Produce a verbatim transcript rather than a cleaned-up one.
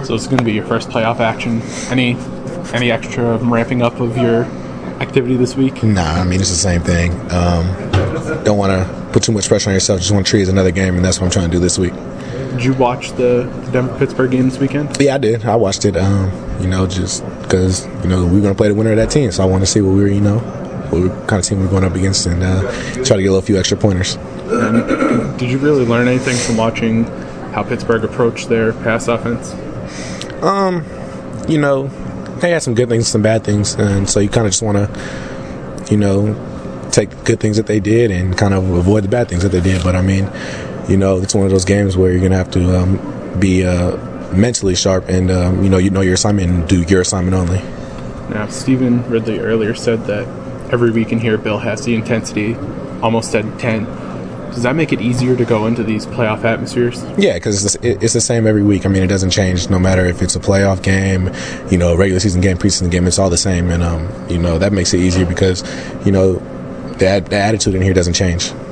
So it's going to be your first playoff action. Any any extra ramping up of your activity this week? Nah, I mean, it's the same thing. Um, don't want to put too much pressure on yourself. Just want to treat it as another game, and that's what I'm trying to do this week. Did you watch the Denver-Pittsburgh game this weekend? Yeah, I did. I watched it, um, you know, just because, you know, we we're going to play the winner of that team. So I want to see what we were, you know, what kind of team we we're going up against and uh, try to get a little few extra pointers. And did you really learn anything from watching how Pittsburgh approached their pass offense? Um, you know, they had some good things, some bad things. And so you kind of just want to, you know, take the good things that they did and kind of avoid the bad things that they did. But, I mean, you know, it's one of those games where you're going to have to um, be uh, mentally sharp and, um, you know, you know your assignment and do your assignment only. Now, Stephen Ridley earlier said that every week in here, Bill has the intensity almost at ten. Does that make it easier to go into these playoff atmospheres? Yeah, because it's, it's the same every week. I mean, it doesn't change no matter if it's a playoff game, you know, regular season game, preseason game. It's all the same. And, um, you know, that makes it easier because, you know, the, the attitude in here doesn't change.